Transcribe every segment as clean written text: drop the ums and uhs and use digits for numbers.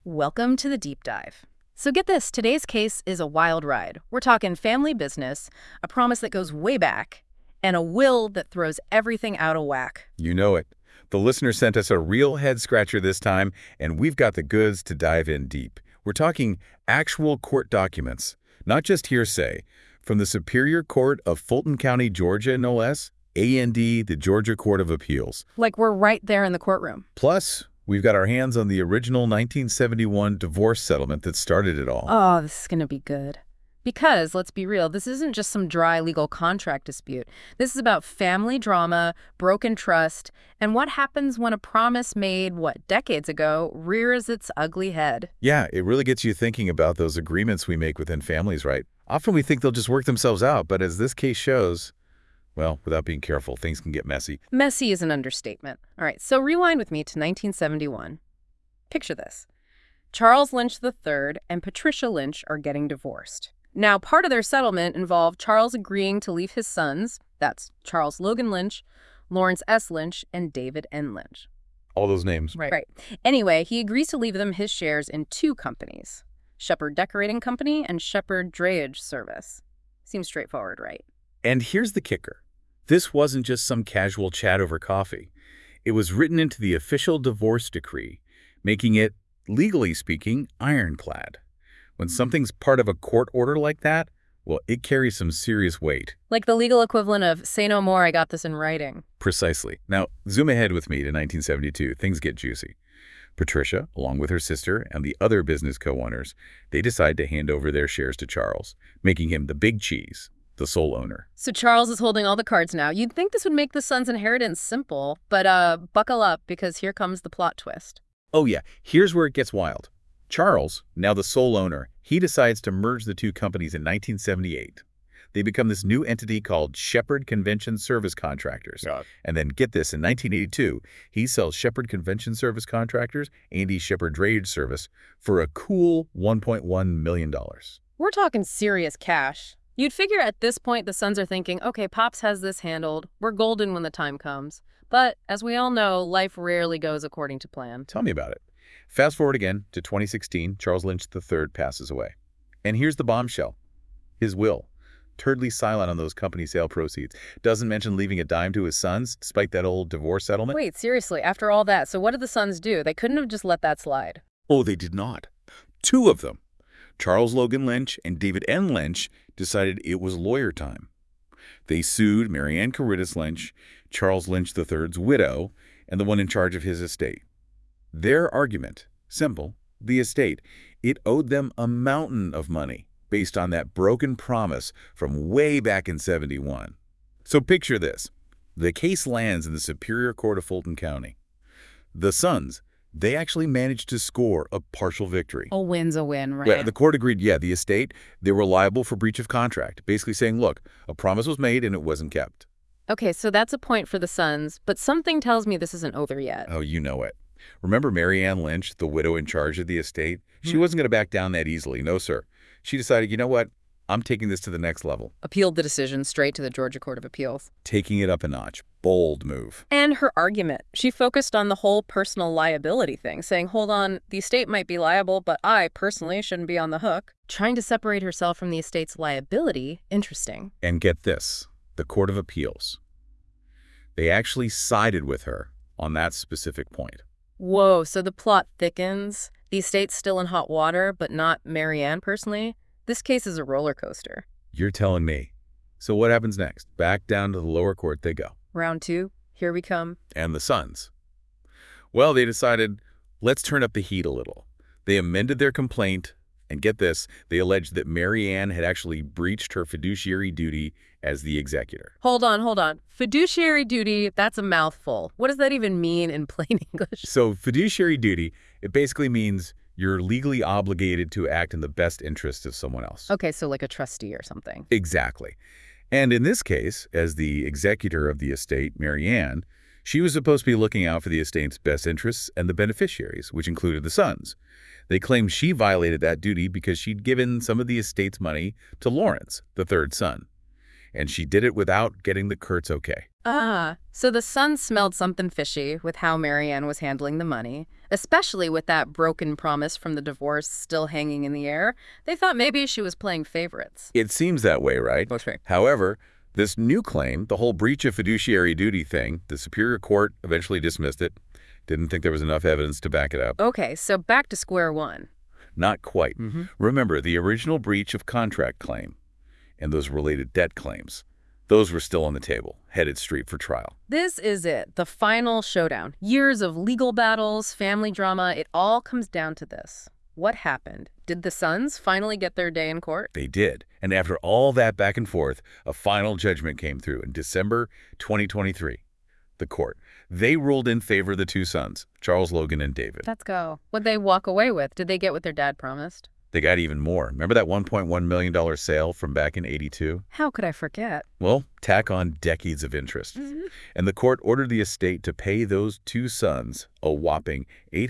Welcome to the deep dive. So get this, today's case is a wild ride. We're talking family business, a promise that goes way back, and a will that throws everything out of whack. You know it. The listener sent us a real head-scratcher this time, and we've got the goods to dive in deep. We're talking actual court documents, not just hearsay. From the Superior Court of Fulton County, Georgia, no less, A&D, the Georgia Court of Appeals. Like we're right there in the courtroom. Plus, we've got our hands on the original 1971 divorce settlement that started it all. Oh, this is going to be good. Because, let's be real, this isn't just some dry legal contract dispute. This is about family drama, broken trust, and what happens when a promise made, decades ago, rears its ugly head. Yeah, it really gets you thinking about those agreements we make within families, right? Often we think they'll just work themselves out, but as this case shows, well, without being careful, things can get messy. Messy is an understatement. All right, so rewind with me to 1971. Picture this. Charles Lynch III and Patricia Lynch are getting divorced. Now, part of their settlement involved Charles agreeing to leave his sons, that's Charles Logan Lynch, Lawrence S. Lynch, and David N. Lynch. All those names. Right. Anyway, he agrees to leave them his shares in two companies, Shepard Decorating Company and Shepard Drayage Service. Seems straightforward, right? And here's the kicker. This wasn't just some casual chat over coffee. It was written into the official divorce decree, making it, legally speaking, ironclad. When something's part of a court order like that, well, it carries some serious weight. Like the legal equivalent of, say no more, I got this in writing. Precisely. Now, zoom ahead with me to 1972. Things get juicy. Patricia, along with her sister and the other business co-owners, they decide to hand over their shares to Charles, making him the big cheese, the sole owner. So Charles is holding all the cards now. You'd think this would make the son's inheritance simple, but buckle up because here comes the plot twist. Oh yeah, here's where it gets wild. Charles, now the sole owner, he decides to merge the two companies in 1978. They become this new entity called Shepard Convention Service Contractors. And then get this, in 1982, he sells Shepard Convention Service Contractors and Shepard Drayage Service for a cool $1.1 million. We're talking serious cash. You'd figure at this point the sons are thinking, okay, Pops has this handled. We're golden when the time comes. But as we all know, life rarely goes according to plan. Tell me about it. Fast forward again to 2016, Charles Lynch III passes away. And here's the bombshell. His will. Turdly silent on those company sale proceeds. Doesn't mention leaving a dime to his sons, despite that old divorce settlement. Wait, seriously, after all that, so what did the sons do? They couldn't have just let that slide. Oh, they did not. Two of them, Charles Logan Lynch and David N. Lynch, decided it was lawyer time. They sued Marianne Caritas Lynch, Charles Lynch III's widow, and the one in charge of his estate. Their argument, simple, the estate, it owed them a mountain of money based on that broken promise from way back in '71. So picture this. The case lands in the Superior Court of Fulton County. The sons, they actually managed to score a partial victory. A win's a win, right? Yeah, the court agreed, the estate, they were liable for breach of contract, basically saying, look, a promise was made and it wasn't kept. Okay, so that's a point for the sons, but something tells me this isn't over yet. Oh, you know it. Remember Marianne Lynch, the widow in charge of the estate? She wasn't going to back down that easily. No, sir. She decided, you know what? I'm taking this to the next level. Appealed the decision straight to the Georgia Court of Appeals. Taking it up a notch. Bold move. And her argument. She focused on the whole personal liability thing, saying, hold on, the estate might be liable, but I personally shouldn't be on the hook. Trying to separate herself from the estate's liability. Interesting. And get this, the Court of Appeals. They actually sided with her on that specific point. Whoa, so the plot thickens. The estate's still in hot water, but not Marianne personally. This case is a roller coaster. You're telling me. So what happens next? Back down to the lower court they go. Round two, here we come. And the sons. Well, they decided, let's turn up the heat a little. They amended their complaint, and get this, they alleged that Marianne had actually breached her fiduciary duty as the executor. Hold on. Fiduciary duty, that's a mouthful. What does that even mean in plain English? So fiduciary duty, it basically means you're legally obligated to act in the best interest of someone else. Okay, so like a trustee or something. Exactly. And in this case, as the executor of the estate, Marianne, she was supposed to be looking out for the estate's best interests and the beneficiaries, which included the sons. They claimed she violated that duty because she'd given some of the estate's money to Lawrence, the third son. And she did it without getting the Kurtz okay. So the sons smelled something fishy with how Marianne was handling the money, Especially with that broken promise from the divorce still hanging in the air, they thought maybe she was playing favorites. It seems that way, right? That's right. However, this new claim, the whole breach of fiduciary duty thing, the Superior Court eventually dismissed it. Didn't think there was enough evidence to back it up. Okay, so back to square one. Not quite. Remember, the original breach of contract claim and those related debt claims, those were still on the table, headed straight for trial. This is it, the final showdown. Years of legal battles, family drama, it all comes down to this. What happened? Did the sons finally get their day in court? They did. And after all that back and forth, a final judgment came through in December 2023. The court, they ruled in favor of the two sons, Charles Logan and David. Let's go. What'd they walk away with? Did they get what their dad promised? They got even more. Remember that $1.1 million sale from back in '82? How could I forget? Well, tack on decades of interest. And the court ordered the estate to pay those two sons a whopping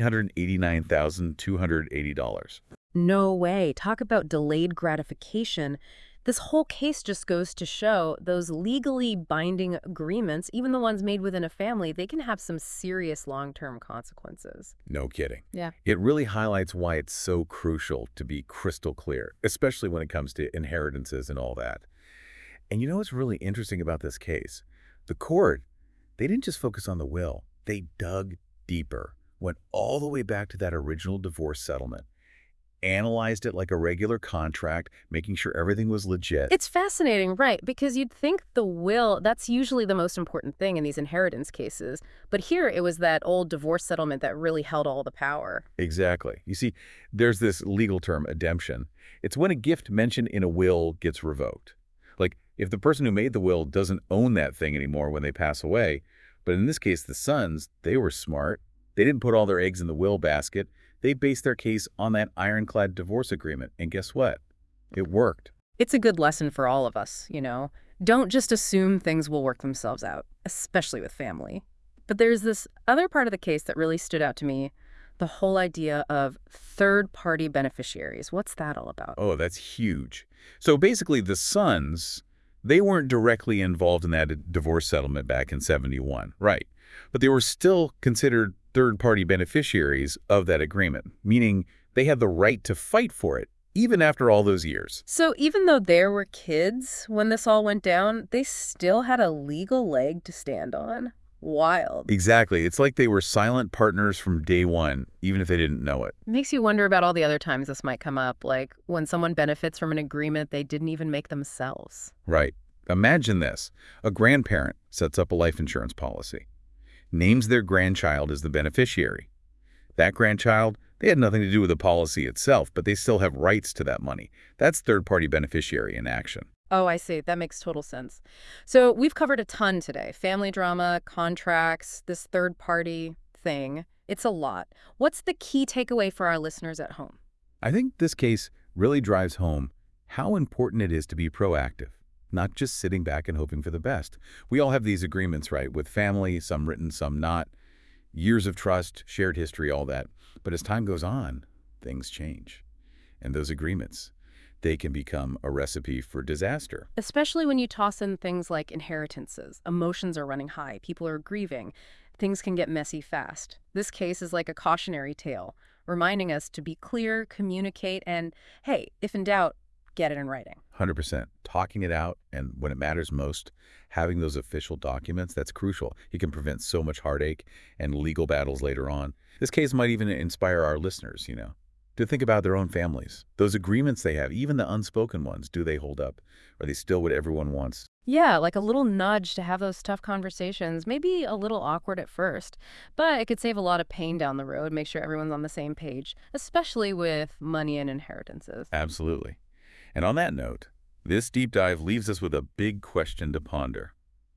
$889,280. No way. Talk about delayed gratification. This whole case just goes to show those legally binding agreements, even the ones made within a family, they can have some serious long-term consequences. No kidding. Yeah. It really highlights why it's so crucial to be crystal clear, especially when it comes to inheritances and all that. And you know what's really interesting about this case? The court, they didn't just focus on the will. They dug deeper, went all the way back to that original divorce settlement, analyzed it like a regular contract, making sure everything was legit. It's fascinating, right? Because you'd think the will, that's usually the most important thing in these inheritance cases. But here it was that old divorce settlement that really held all the power. Exactly. You see, there's this legal term, ademption. It's when a gift mentioned in a will gets revoked. Like, if the person who made the will doesn't own that thing anymore when they pass away. But in this case, the sons, they were smart. They didn't put all their eggs in the will basket. They based their case on that ironclad divorce agreement. And guess what? It worked. It's a good lesson for all of us, you know? Don't just assume things will work themselves out, especially with family. But there's this other part of the case that really stood out to me, the whole idea of third-party beneficiaries. What's that all about? Oh, that's huge. So basically, the sons, they weren't directly involved in that divorce settlement back in '71, right? But they were still considered third-party beneficiaries of that agreement, meaning they had the right to fight for it, even after all those years. So even though there were kids when this all went down, they still had a legal leg to stand on. Wild. Exactly. It's like they were silent partners from day one, even if they didn't know it. Makes you wonder about all the other times this might come up, like when someone benefits from an agreement they didn't even make themselves. Right. Imagine this. A grandparent sets up a life insurance policy, names their grandchild as the beneficiary. That grandchild, they had nothing to do with the policy itself, but they still have rights to that money. That's third-party beneficiary in action. Oh, I see. That makes total sense. So we've covered a ton today. Family drama, contracts, this third-party thing. It's a lot. What's the key takeaway for our listeners at home? I think this case really drives home how important it is to be proactive, not just sitting back and hoping for the best. We all have these agreements, right, with family, some written, some not, years of trust, shared history, all that. But as time goes on, things change. And those agreements, they can become a recipe for disaster. Especially when you toss in things like inheritances. Emotions are running high. People are grieving. Things can get messy fast. This case is like a cautionary tale, reminding us to be clear, communicate, and, hey, if in doubt, get it in writing. 100%. Talking it out, and when it matters most, having those official documents, that's crucial. It can prevent so much heartache and legal battles later on. This case might even inspire our listeners, to think about their own families. Those agreements they have, even the unspoken ones, do they hold up? Are they still what everyone wants? Yeah, like a little nudge to have those tough conversations, maybe a little awkward at first, but it could save a lot of pain down the road, make sure everyone's on the same page, especially with money and inheritances. Absolutely. And on that note, this deep dive leaves us with a big question to ponder.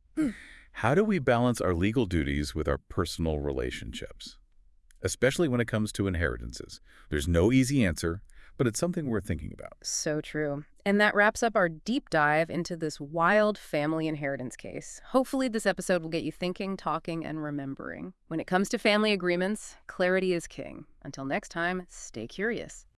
How do we balance our legal duties with our personal relationships? Especially when it comes to inheritances. There's no easy answer, but it's something worth thinking about. So true. And that wraps up our deep dive into this wild family inheritance case. Hopefully this episode will get you thinking, talking, and remembering. When it comes to family agreements, clarity is king. Until next time, stay curious.